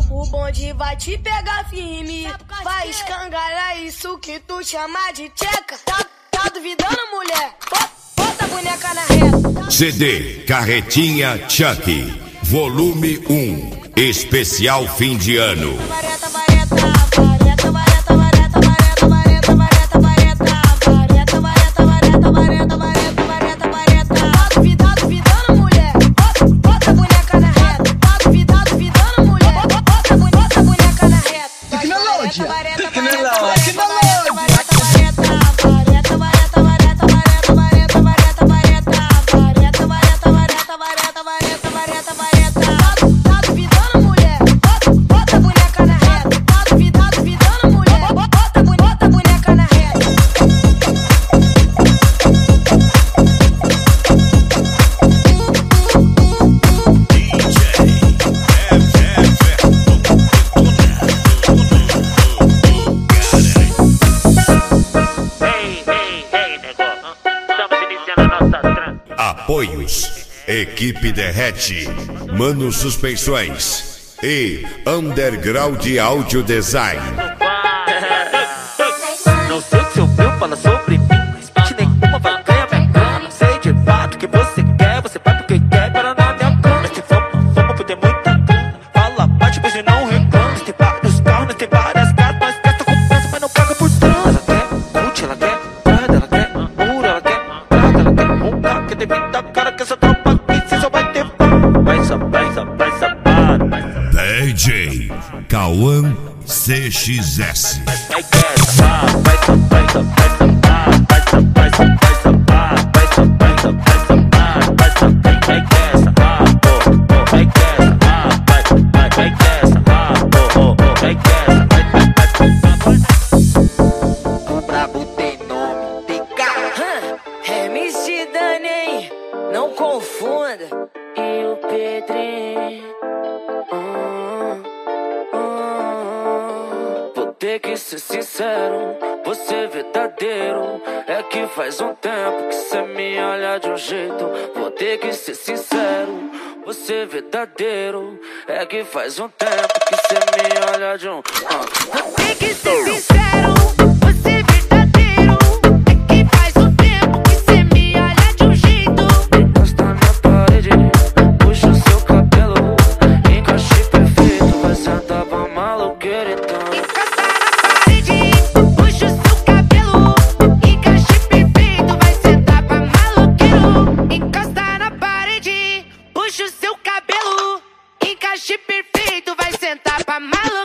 O bonde vai te pegar firme, vai escangalhar isso que tu chama de tcheca. Tá duvidando, mulher? Bota a boneca na reta. CD Carretinha Chuck, volume 1, especial fim de ano. Vareta, vareta, vareta, vareta, vareta, vareta, vareta, vareta, vareta, vareta, vareta, vareta, vareta, vareta, vareta, vareta. Tá duvidando, mulher? Bota a boneca na reta. Tá duvidando, mulher? Bota a boneca na reta. Tecnologia, Apoios: Equipe Derrete, Mano Suspensões e Underground Audio Design. Não sei o que seu viu fala sobre mim, mas bitch nenhuma vai ganhar minha grana. Não sei de fato o que você quer, você vai porque quer para na minha cama. Mas se vamos poder muita grana. Fala, bate, mas e não reclama. Nós tem vários carros, nós tem várias casas, nós gasta com peça, mas não paga por tanto. Ela quer Gucci, ela quer Prada, ela quer ouro, ela quer prata, ela quer um carro que deve dar cara que essa tropa aqui cê só vai ter pão. Vai sabado, DJ Cauã CXS. vai quer o brabo tem nome, tem cara. MC Dani, não confunda. E o Pedrinho. Vou ter que ser sincero, você é verdadeiro. É que faz um tempo que cê me olha de um jeito. Vou ter que ser sincero, você é verdadeiro. É que faz um tempo que cê me olha de um. Vou ter que ser sincero, você é verdadeiro. É que faz um tempo que cê me olha de um jeito. Encosta na parede, puxa o seu cabelo, encaixe perfeito, vai sentar pra maloqueira então. Encosta na parede, puxa o seu cabelo, encaixe perfeito, vai sentar pra maloqueiro. Encosta na parede, puxa o seu cabelo, encaixe perfeito, vai sentar pra maloqueiro.